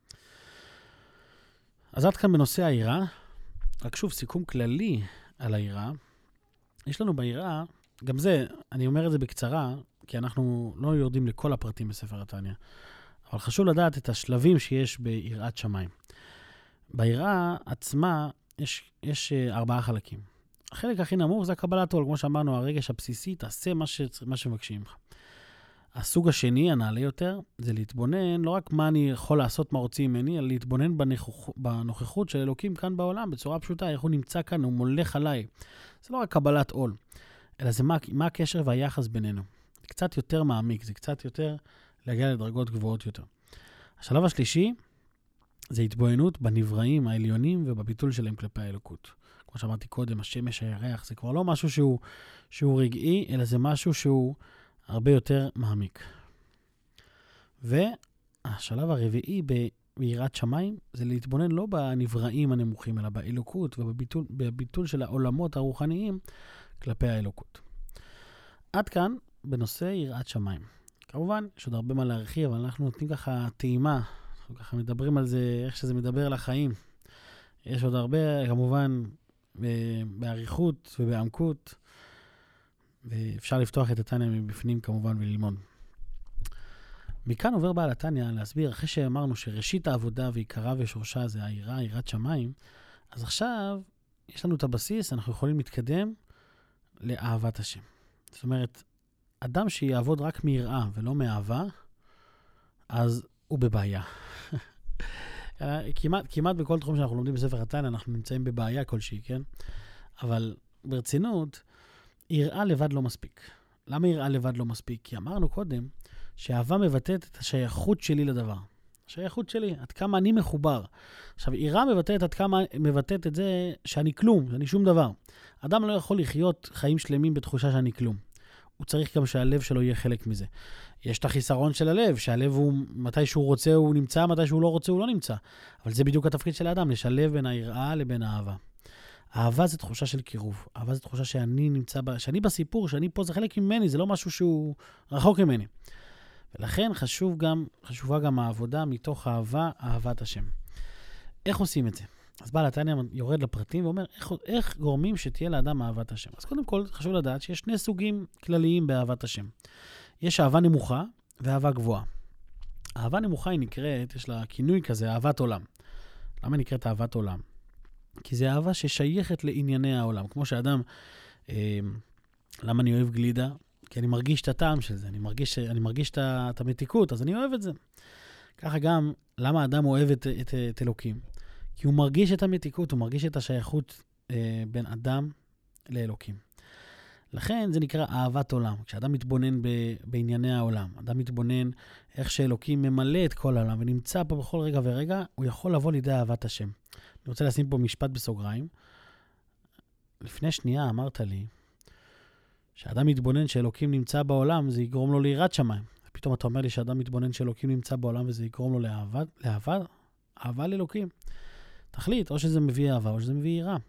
אז עד כאן בנושא היראה, רק שוב סיכום כללי על היראה. יש לנו ביראה, גם זה, אני אומר את זה בקצרה, כי אנחנו לא יורדים לכל הפרטים בספר התניא, אבל חשוב לדעת את השלבים שיש ביראת שמיים. ביראה עצמה יש 4 חלקים. החלק הכי נמוך זה הקבלת עול, כמו שאמרנו, הרגש הבסיסי, תעשה מה שמבקשים לך. הסוג השני, הנעלה יותר, זה להתבונן, לא רק מה אני יכול לעשות, מה רוצים ממני, אלא להתבונן בנוכחות של אלוקים כאן בעולם, בצורה פשוטה, איך הוא נמצא כאן, הוא מולך עליי. זה לא רק קבלת עול, אלא זה מה הקשר והיחס בינינו. זה קצת יותר מעמיק, זה קצת יותר להגיע לדרגות גבוהות יותר. השלב השלישי, זה התבוננות בנבראים העליונים ובביטול שלהם כלפי האלוקות. כמו שאמרתי קודם, השמש, הירח, זה כבר לא משהו שהוא רגעי, אלא זה משהו שהוא הרבה יותר מעמיק. והשלב הרביעי ביראת שמיים, זה להתבונן לא בנבראים הנמוכים, אלא באלוקות ובביטול של העולמות הרוחניים כלפי האלוקות. עד כאן בנושא יראת שמיים. כמובן, יש עוד הרבה מה להרחיב, אבל אנחנו נותנים ככה טעימה, אנחנו ככה מדברים על זה, איך שזה מדבר לחיים. יש עוד הרבה, כמובן, בעריכות ובעמקות, ואפשר לפתוח את התניא מבפנים כמובן וללמוד. מכאן עובר בעל התניא להסביר, אחרי שאמרנו שראשית העבודה ועיקרה ושורשה זה היראה, יראת שמיים, אז עכשיו יש לנו את הבסיס, אנחנו יכולים להתקדם לאהבת השם. זאת אומרת, אדם שיעבוד רק מיראה ולא מאהבה, אז הוא בבעיה. כמעט בכל תחום שאנחנו לומדים בספר התניא, אנחנו נמצאים בבעיה כלשהי, כן? אבל ברצינות, יראה לבד לא מספיק. למה יראה לבד לא מספיק? כי אמרנו קודם, שאהבה מבטאת את השייכות שלי לדבר. השייכות שלי, עד כמה אני מחובר. עכשיו, יראה מבטאת את זה שאני כלום, שאני שום דבר. אדם לא יכול לחיות חיים שלמים בתחושה שאני כלום. הוא צריך גם שהלב שלו יהיה חלק מזה. יש את החיסרון של הלב, שהלב הוא, מתי שהוא רוצה הוא נמצא, מתי שהוא לא רוצה הוא לא נמצא. אבל זה בדיוק התפקיד של האדם, לשלב בין היראה לבין האהבה. אהבה זה תחושה של קירוב. אהבה זה תחושה שאני נמצא, שאני שאני פה זה חלק ממני, זה לא משהו שהוא רחוק ממני. ולכן חשובה גם העבודה מתוך אהבה, אהבת השם. איך עושים את זה? אז בעל התניא יורד לפרטים ואומר, איך גורמים שתהיה לאדם אהבת השם? אז קודם כל חשוב לדעת שיש 2 סוגים כלליים באהבת השם. יש אהבה נמוכה ואהבה גבוהה. אהבה נמוכה היא נקראת, יש לה כינוי כזה, אהבת עולם. למה נקראת אהבת עולם? כי זה אהבה ששייכת לענייני העולם. כמו שאדם, למה אני אוהב גלידה? כי אני מרגיש את הטעם של זה, אני מרגיש את המתיקות, אז אני אוהב את זה. ככה גם, למה האדם אוהב את אלוקים? כי הוא מרגיש את המתיקות, הוא מרגיש את השייכות בין אדם לאלוקים. לכן זה נקרא אהבת עולם. כשאדם מתבונן בענייני העולם, אדם מתבונן איך שאלוקים ממלא את כל העולם ונמצא פה בכל רגע ורגע, הוא יכול לבוא לידי אהבת השם. אני רוצה לשים פה משפט בסוגריים. לפני שנייה אמרת לי שאדם מתבונן שאלוקים נמצא בעולם, זה יגרום לו ליראת שמיים. פתאום אתה אומר לי שאדם מתבונן שאלוקים נמצא בעולם וזה יגרום לו אהבה לאלוקים. תחליט, או שזה מביא אהבה או שזה מביא יראה.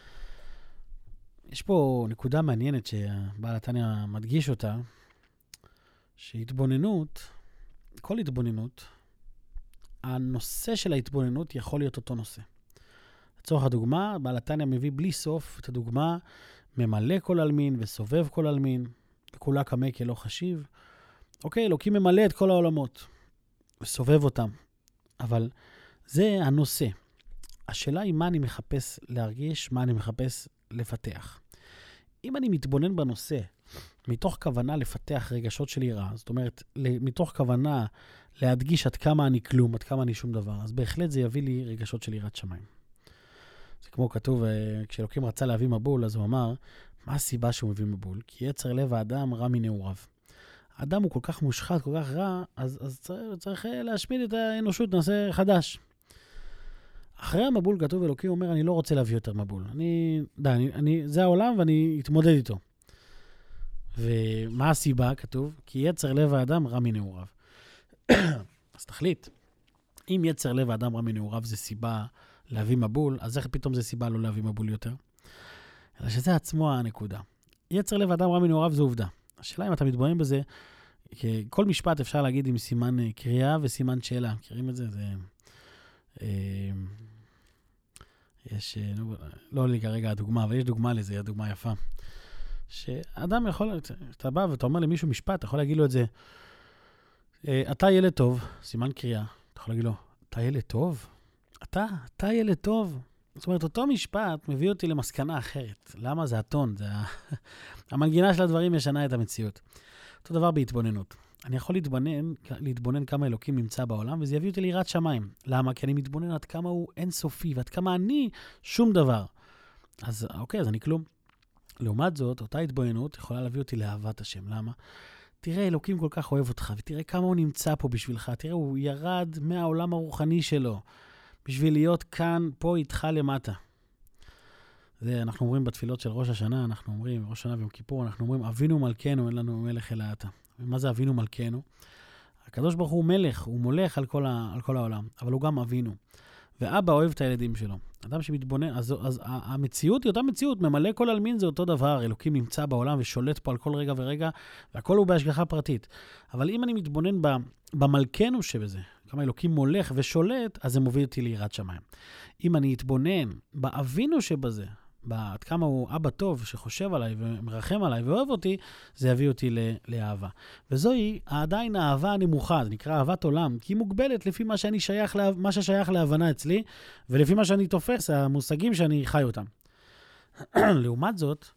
יש פה נקודה מעניינת שבעל התניא מדגיש אותה, שהתבוננות, כל התבוננות, הנושא של ההתבוננות יכול להיות אותו נושא. לצורך הדוגמה, בעל התניא מביא בלי סוף את הדוגמה, ממלא כל אלמין וסובב כל אלמין, וכולה קמא כלא חשיב. אוקיי, אלוקים ממלא את כל העולמות, וסובב אותם. אבל זה הנושא. השאלה היא מה אני מחפש להרגיש, מה אני מחפש לפתח. אם אני מתבונן בנושא, מתוך כוונה לפתח רגשות של יראה, זאת אומרת, מתוך כוונה להדגיש עד כמה אני כלום, עד כמה אני שום דבר, אז בהחלט זה יביא לי רגשות של יראת שמיים. זה כמו כתוב, כשאלוקים רצה להביא מבול, אז הוא אמר, מה הסיבה שהוא מביא מבול? כי יצר לב האדם רע מנעוריו. האדם הוא כל כך מושחת, כל כך רע, אז צריך להשמיד את האנושות, נעשה חדש. אחרי המבול כתוב, אלוקים אומר, אני לא רוצה להביא יותר מבול. זה העולם ואני אתמודד איתו. ומה הסיבה? כתוב, כי יצר לב האדם רע מנעוריו. אז תחליט, אם יצר לב האדם רע מנעוריו זה סיבה להביא מבול, אז איך פתאום זה סיבה לא להביא מבול יותר? אלא שזה עצמו הנקודה. יצר לב האדם רע מנעוריו זה עובדה. השאלה אם אתה מתבונן בזה, כל משפט אפשר להגיד עם סימן קריאה וסימן שאלה. מכירים את זה? זה... יש, לא לי כרגע הדוגמה, אבל יש דוגמה לזה, הדוגמה יפה. שאדם יכול, אתה בא ואתה אומר למישהו משפט, אתה יכול להגיד לו את זה, אתה ילד טוב, סימן קריאה, אתה יכול להגיד לו, אתה ילד טוב? אתה ילד טוב? זאת אומרת, אותו משפט מביא אותי למסקנה אחרת. למה? זה הטון, זה המנגינה של הדברים משנה את המציאות. אותו דבר בהתבוננות. אני יכול להתבונן כמה אלוקים נמצא בעולם, וזה יביא אותי ליראת שמיים. למה? כי אני מתבונן עד כמה הוא אינסופי, ועד כמה אני שום דבר. אז אוקיי, אז אני כלום. לעומת זאת, אותה התבוננות יכולה להביא אותי לאהבת השם. למה? תראה, אלוקים כל כך אוהב אותך, ותראה כמה הוא נמצא פה בשבילך. תראה, הוא ירד מהעולם הרוחני שלו, בשביל להיות כאן, פה איתך למטה. זה אנחנו אומרים בתפילות של ראש השנה, אנחנו אומרים, ראש השנה ויום כיפור, אנחנו אומרים, אבינו מלכנו, אין לנו מלך אלא אתה. ומה זה אבינו מלכנו? הקדוש ברוך הוא מלך, הוא מולך על כל העולם, אבל הוא גם אבינו. ואבא אוהב את הילדים שלו. אדם שמתבונן, אז המציאות היא אותה מציאות, ממלא כל אלמין זה אותו דבר, אלוקים נמצא בעולם ושולט פה על כל רגע ורגע, והכל הוא בהשגחה פרטית. אבל אם אני מתבונן במלכנו שבזה, כמה אלוקים מולך ושולט, אז זה מוביל אותי ליראת שמיים. אם אני אתבונן באבינו שבזה, עד כמה הוא אבא טוב שחושב עליי ומרחם עליי ואוהב אותי, זה יביא אותי לאהבה. וזוהי עדיין האהבה הנמוכה, זה נקרא אהבת עולם, כי היא מוגבלת לפי מה ששייך להבנה אצלי, ולפי מה שאני תופס, המושגים שאני חי אותם. לעומת זאת,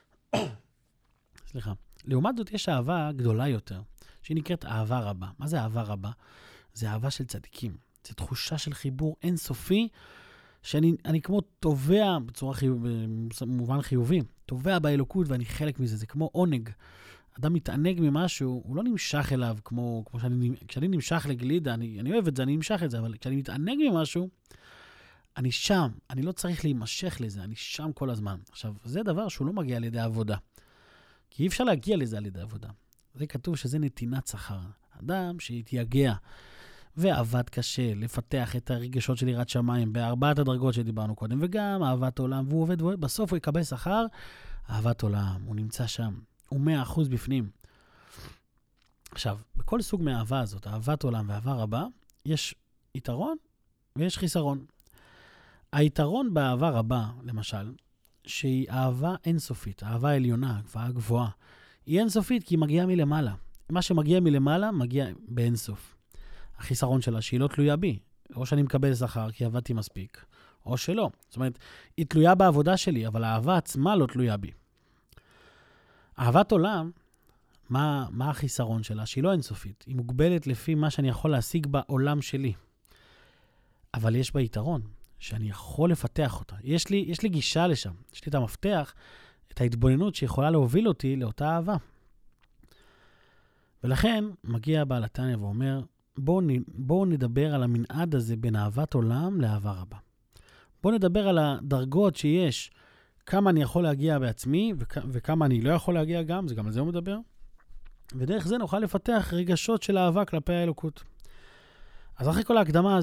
יש אהבה גדולה יותר, שהיא נקראת אהבה רבה. מה זה אהבה רבה? זה אהבה של צדיקים. זה תחושה של חיבור אינסופי, שאני כמו תובע במובן חיובי, תובע באלוקות ואני חלק מזה, זה כמו עונג. אדם מתענג ממשהו, הוא לא נמשך אליו כמו כשאני נמשך לגלידה, אני אוהב את זה, אני נמשך את זה, אבל כשאני מתענג ממשהו, אני שם, אני לא צריך להימשך לזה, אני שם כל הזמן. עכשיו, זה דבר שהוא לא מגיע על ידי עבודה, כי אי אפשר להגיע לזה על ידי עבודה. זה כתוב שזה נתינת שכר. אדם שהתייגע, ועבד קשה לפתח את הרגשות של יראת שמיים בארבעת הדרגות שדיברנו קודם, וגם אהבת עולם, והוא עובד, בסוף הוא יקבל שכר, אהבת עולם, הוא נמצא שם, הוא 100% בפנים. עכשיו, בכל סוג מהאהבה הזאת, אהבת עולם ואהבה רבה, יש יתרון ויש חיסרון. היתרון באהבה רבה, למשל, שהיא אהבה אינסופית, אהבה עליונה, גבוהה, היא אינסופית כי היא מגיעה מלמעלה. מה שמגיע מלמעלה מגיע באינסוף. החיסרון שלה שהיא לא תלויה בי. או שאני מקבל שכר כי עבדתי מספיק, או שלא. זאת אומרת, היא תלויה בעבודה שלי, אבל האהבה עצמה לא תלויה בי. אהבת עולם, מה החיסרון שלה? שהיא לא אינסופית. היא מוגבלת לפי מה שאני יכול להשיג בעולם שלי. אבל יש בה יתרון, שאני יכול לפתח אותה. יש לי גישה לשם, יש לי את המפתח, את ההתבוננות שיכולה להוביל אותי לאותה אהבה. ולכן מגיע בעל התניא ואומר, בואו נדבר על המנעד הזה בין אהבת עולם לאהבה רבה. בואו נדבר על הדרגות שיש, כמה אני יכול להגיע בעצמי, וכמה אני לא יכול להגיע גם על זה הוא מדבר. ודרך זה נוכל לפתח רגשות של אהבה כלפי האלוקות. אז אחרי כל ההקדמה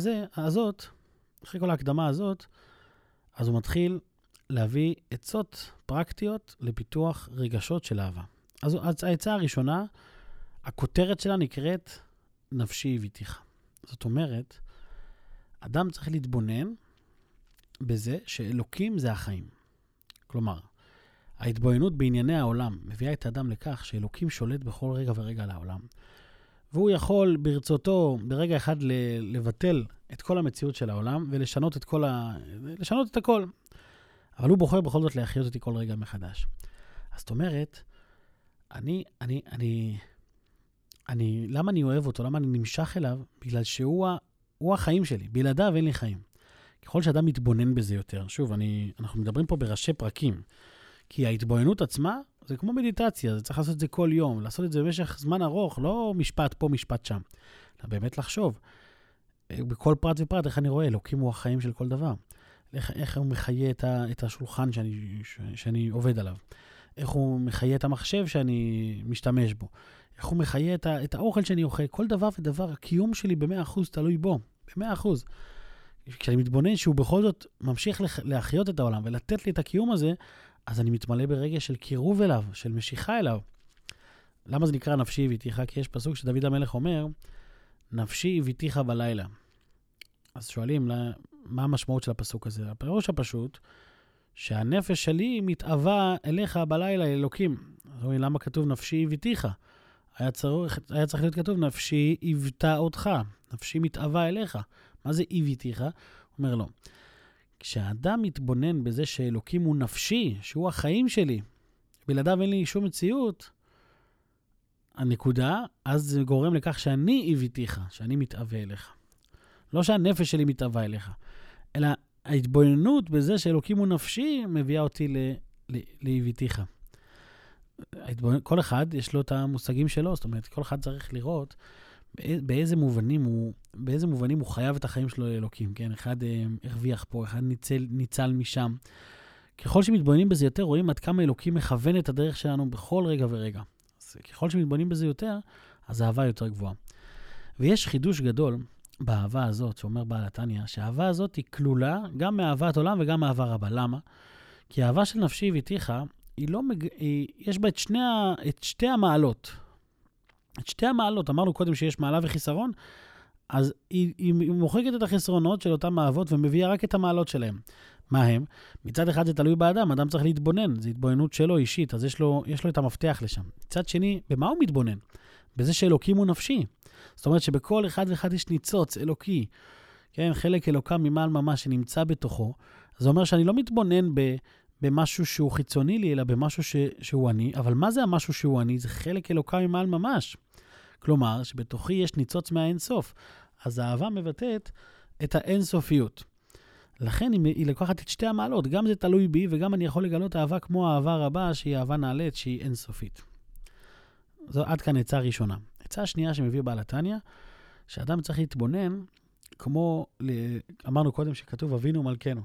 הזאת, אז הוא מתחיל להביא עצות פרקטיות לפיתוח רגשות של אהבה. אז העצה הראשונה, הכותרת שלה נקראת נפשי הביתיך. זאת אומרת, אדם צריך להתבונן בזה שאלוקים זה החיים. כלומר, ההתבוננות בענייני העולם מביאה את האדם לכך שאלוקים שולט בכל רגע ורגע על העולם. והוא יכול ברצותו ברגע אחד לבטל את כל המציאות של העולם ולשנות את הכל. אבל הוא בוחר בכל זאת להחיות אותי כל רגע מחדש. אז זאת אומרת, למה אני אוהב אותו? למה אני נמשך אליו? בגלל שהוא החיים שלי. בלעדיו אין לי חיים. ככל שאדם מתבונן בזה יותר, שוב, אנחנו מדברים פה בראשי פרקים, כי ההתבוננות עצמה זה כמו מדיטציה, זה צריך לעשות את זה כל יום, לעשות את זה במשך זמן ארוך, לא משפט פה, משפט שם. אלא באמת לחשוב, בכל פרט ופרט, איך אני רואה, אלוקים הוא החיים של כל דבר. איך הוא מחיה את השולחן שאני עובד עליו. איך הוא מחיה את המחשב שאני משתמש בו. איך הוא מחיה את האוכל שאני אוכל. כל דבר ודבר, הקיום שלי ב100% תלוי בו, ב100%. כשאני מתבונן שהוא בכל זאת ממשיך להחיות את העולם ולתת לי את הקיום הזה, אז אני מתמלא ברגע של קירוב אליו, של משיכה אליו. למה זה נקרא נפשי הביתיך? כי יש פסוק שדוד המלך אומר, נפשי הביתיך בלילה. אז שואלים, מה המשמעות של הפסוק הזה? הפירוש הפשוט, שהנפש שלי מתאווה אליך בלילה, אלוקים. אז אומרים, למה כתוב נפשי הביתיך? היה צריך להיות כתוב, נפשי הבטה אותך. נפשי מתאווה אליך. מה זה הביתיך? אומר לו, כשהאדם מתבונן בזה שאלוקים הוא נפשי, שהוא החיים שלי, בלעדיו אין לי שום מציאות, הנקודה, אז זה גורם לכך שאני הביתיך, שאני מתאווה אליך. לא שהנפש שלי מתאווה אליך, אלא ההתבוננות בזה שאלוקים הוא נפשי, מביאה אותי להביתיך. כל אחד יש לו את המושגים שלו, זאת אומרת, כל אחד צריך לראות באיזה מובנים הוא חייב את החיים שלו לאלוקים, כן? אחד הרוויח פה, אחד ניצל משם. ככל שמתבוננים בזה יותר, רואים עד כמה אלוקים מכוון את הדרך שלנו בכל רגע ורגע. אז ככל שמתבוננים בזה יותר, אז האהבה יותר גבוהה. ויש חידוש גדול באהבה הזאת, שאומר בעל התניא, שהאהבה הזאת היא כלולה גם מאהבת עולם וגם מאהבה רבה. למה? כי האהבה של נפשי הביתיך, יש בה את שתי המעלות. את שתי המעלות, אמרנו קודם שיש מעלה וחיסרון, אז היא מוחקת את החסרונות של אותם אהבות ומביאה רק את המעלות שלהם. מה הם? מצד אחד זה תלוי באדם, אדם צריך להתבונן, זו התבוננות שלו אישית, אז יש לו את המפתח לשם. מצד שני, במה הוא מתבונן? בזה שאלוקים הוא נפשי. זאת אומרת שבכל אחד ואחד יש ניצוץ אלוקי, כן? חלק אלוקם ממעל ממש שנמצא בתוכו, זה אומר שאני לא מתבונן במשהו שהוא חיצוני לי, אלא במשהו שהוא אני, אבל מה זה המשהו שהוא אני? זה חלק אלוקם ממעל ממש. כלומר, שבתוכי יש ניצוץ מהאינסוף. אז האהבה מבטאת את האינסופיות. לכן היא לקחת את שתי המעלות. גם זה תלוי בי, וגם אני יכול לגלות אהבה כמו אהבה רבה, שהיא אהבה נעלית, שהיא אינסופית. זו עד כאן עצה ראשונה. עצה שנייה שמביא בעל התניא, שאדם צריך להתבונן, כמו אמרנו קודם שכתוב אבינו מלכנו.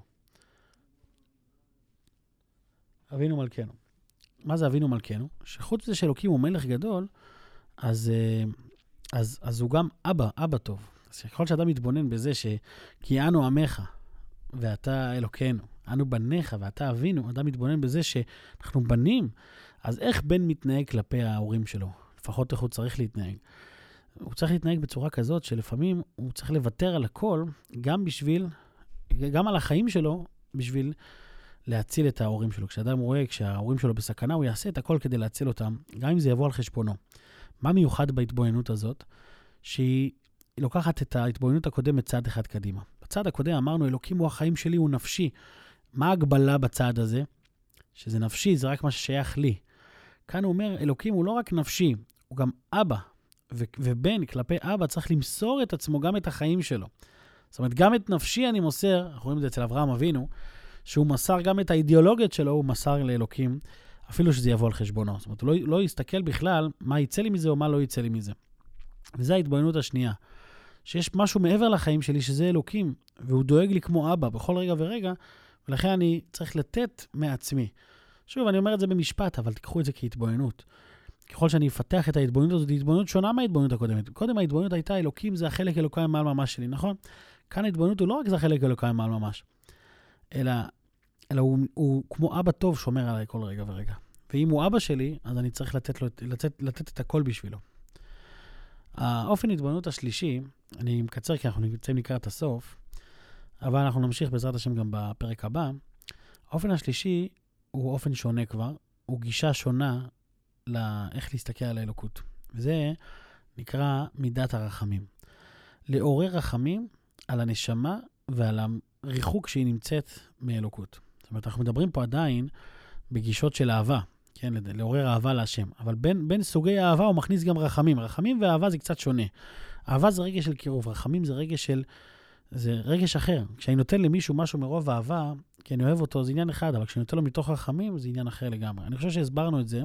אבינו מלכנו. מה זה אבינו מלכנו? שחוץ מזה שאלוקים הוא מלך גדול, אז הוא גם אבא טוב. אז ככל שאדם מתבונן בזה כי אנו עמך ואתה אלוקינו, אנו בניך ואתה אבינו, אדם מתבונן בזה שאנחנו בנים, אז איך בן מתנהג כלפי ההורים שלו? לפחות איך הוא צריך להתנהג. הוא צריך להתנהג בצורה כזאת שלפעמים הוא צריך לוותר על הכל, גם על החיים שלו, בשביל להציל את ההורים שלו. כשאדם רואה, כשההורים שלו בסכנה, הוא יעשה את הכל כדי להציל אותם, גם אם זה יבוא על חשבונו. מה מיוחד בהתבוננות הזאת? שהיא לוקחת את ההתבוננות הקודמת צעד אחד קדימה. בצעד הקודם אמרנו, אלוקים הוא החיים שלי, הוא נפשי. מה ההגבלה בצעד הזה? שזה נפשי, זה רק מה ששייך לי. כאן הוא אומר, אלוקים הוא לא רק נפשי, הוא גם אבא. ובן כלפי אבא צריך למסור את עצמו גם את החיים שלו. זאת אומרת, גם את נפשי אני מוסר, אנחנו רואים את זה אצל אברהם אבינו, שהוא מסר גם את האידיאולוגיות שלו, הוא מסר לאלוקים, אפילו שזה יבוא על חשבונו. זאת אומרת, הוא לא יסתכל בכלל מה יצא לי מזה או מה לא יצא לי מזה. וזו ההתבוננות השנייה. שיש משהו מעבר לחיים שלי, שזה אלוקים, והוא דואג לי כמו אבא בכל רגע ורגע, ולכן אני צריך לתת מעצמי. שוב, אני אומר את זה במשפט, אבל תיקחו את זה כהתבוננות. ככל שאני אפתח את ההתבוננות הזאת, היא התבוננות שונה מההתבוננות הקודמת. קודם ההתבוננות הייתה, אלוקים זה החלק אלוקיים מעל ממש שלי, נכון? כאן ההתבוננות הוא לא רק זה החלק אלוקיים מעל ממש, אלא הוא כמו אבא טוב שומר עליי כל רגע ורגע. ואם הוא אבא שלי, אז אני צריך לתת את הכל בשבילו. האופן התבוננות השלישי, אני מקצר כי אנחנו נמצאים לקראת הסוף, אבל אנחנו נמשיך בעזרת השם גם בפרק הבא. האופן השלישי הוא אופן שונה כבר, הוא גישה שונה לאיך להסתכל על האלוקות. וזה נקרא מידת הרחמים. לעורר רחמים על הנשמה ועל הריחוק שהיא נמצאת מאלוקות. זאת אומרת, אנחנו מדברים פה עדיין בגישות של אהבה, כן, לעורר אהבה להשם. אבל בין סוגי האהבה הוא מכניס גם רחמים. רחמים ואהבה זה קצת שונה. אהבה זה רגש של קירוב, רחמים זה רגש אחר. כשאני נותן למישהו משהו מרוב אהבה, כי אני אוהב אותו, זה עניין אחד, אבל כשאני נותן לו מתוך רחמים, זה עניין אחר לגמרי. אני חושב שהסברנו את זה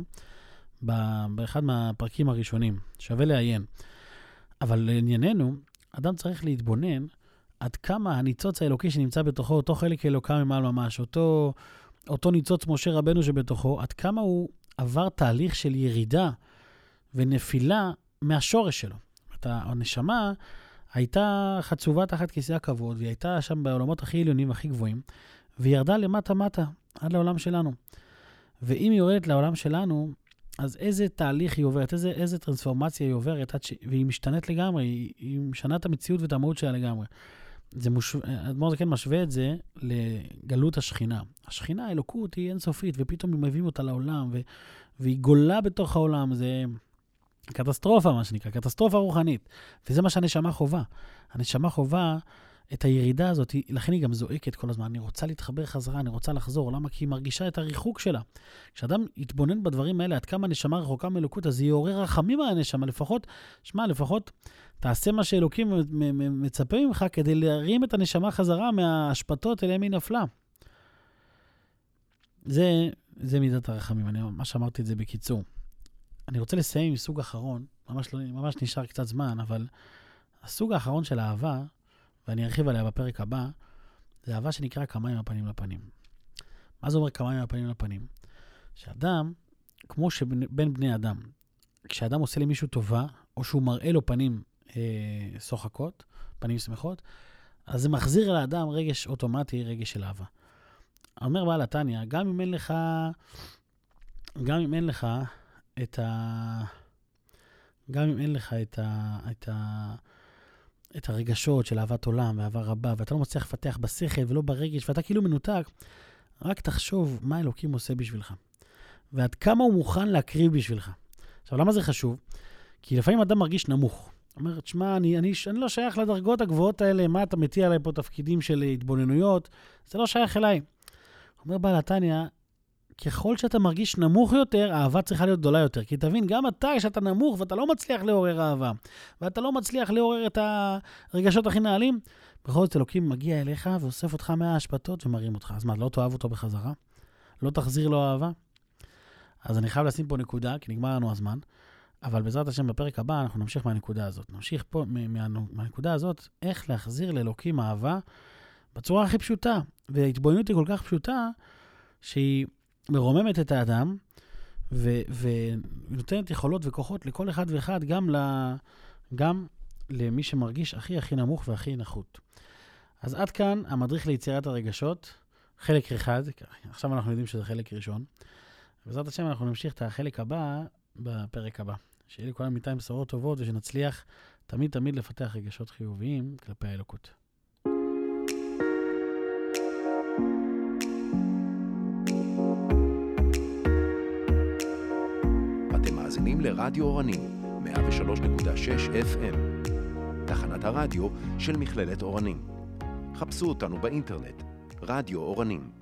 באחד מהפרקים הראשונים. שווה לעיין. אבל לענייננו, אדם צריך להתבונן עד כמה הניצוץ האלוקי שנמצא בתוכו, אותו חלק אלוקה ממעל ממש, אותו ניצוץ משה רבנו שבתוכו, עד כמה הוא עבר תהליך של ירידה ונפילה מהשורש שלו. הנשמה הייתה חצובה תחת כיסא הכבוד, והיא הייתה שם בעולמות הכי עליונים והכי גבוהים, והיא ירדה למטה-מטה, עד לעולם שלנו. ואם היא יורדת לעולם שלנו, אז איזה תהליך היא עוברת, איזה טרנספורמציה היא עוברת, והיא משתנת לגמרי, היא משנה את המציאות ואת המהות שלה לגמרי. אדמו"ר זקן משווה את זה לגלות השכינה. השכינה, האלוקות, היא אינסופית, ופתאום הם מביאים אותה לעולם, והיא גולה בתוך העולם. זה קטסטרופה, מה שנקרא, קטסטרופה רוחנית. וזה מה שהנשמה חובה. הנשמה חובה את הירידה הזאת, לכן היא גם זועקת כל הזמן. אני רוצה להתחבר חזרה, אני רוצה לחזור. למה? כי היא מרגישה את הריחוק שלה. כשאדם יתבונן בדברים האלה, עד כמה הנשמה רחוקה מאלוקות, אז היא יעורר רחמים על הנשמה. לפחות תעשה מה שאלוקים מצפה ממך, כדי להרים את הנשמה חזרה מההשפטות אליהם היא נפלה. זה מידת הרחמים. אני ממש אמרתי את זה בקיצור. אני רוצה לסיים עם סוג אחרון, ממש נשאר קצת זמן, אבל הסוג האחרון של האהבה, ואני ארחיב עליה בפרק הבא, זה אהבה שנקרא כמיים הפנים לפנים. מה זה אומר כמיים הפנים לפנים? שאדם, כמו שבין בני אדם, כשאדם עושה למישהו טובה, או שהוא מראה לו פנים שוחקות, פנים שמחות, אז זה מחזיר אל האדם רגש אוטומטי, רגש של אהבה. אומר בעל התניא, גם אם אין לך את הרגשות של אהבת עולם ואהבה רבה, ואתה לא מצליח לפתח בשכל ולא ברגש, ואתה כאילו מנותק, רק תחשוב מה אלוקים עושה בשבילך. ועד כמה הוא מוכן להקריב בשבילך. עכשיו, למה זה חשוב? כי לפעמים אדם מרגיש נמוך. אומר, תשמע, אני לא שייך לדרגות הגבוהות האלה, מה אתה מטיע עליי פה תפקידים של התבוננויות? זה לא שייך אליי. אומר בעל התניא, ככל שאתה מרגיש נמוך יותר, האהבה צריכה להיות גדולה יותר. כי תבין, גם אתה, כשאתה נמוך ואתה לא מצליח לעורר אהבה, ואתה לא מצליח לעורר את הרגשות הכי נעלים, בכל זאת אלוקים מגיע אליך ואוסף אותך מההשפטות ומרים אותך. אז מה, לא תאהב אותו בחזרה? לא תחזיר לו אהבה? אז אני חייב לשים פה נקודה, כי נגמר לנו הזמן, אבל בעזרת השם בפרק הבא אנחנו נמשיך מהנקודה הזאת. נמשיך פה מהנקודה הזאת, איך להחזיר לאלוקים אהבה בצורה הכי פשוטה. וההתבוננות היא כל כך פשוטה, שהיא מרוממת את האדם, ונותנת יכולות וכוחות לכל אחד ואחד, גם למי שמרגיש הכי נמוך והכי נחות. אז עד כאן המדריך ליצירת הרגשות, חלק אחד, עכשיו אנחנו יודעים שזה חלק ראשון. בעזרת השם אנחנו נמשיך את החלק הבא בפרק הבא. שיהיה לי כל המיטה עם בשורות טובות, ושנצליח תמיד לפתח רגשות חיוביים כלפי האלוקות. אתם מאזינים לרדיו אורנים, 103.6 FM, תחנת הרדיו של מכללת אורנים. חפשו אותנו באינטרנט, רדיו אורנים.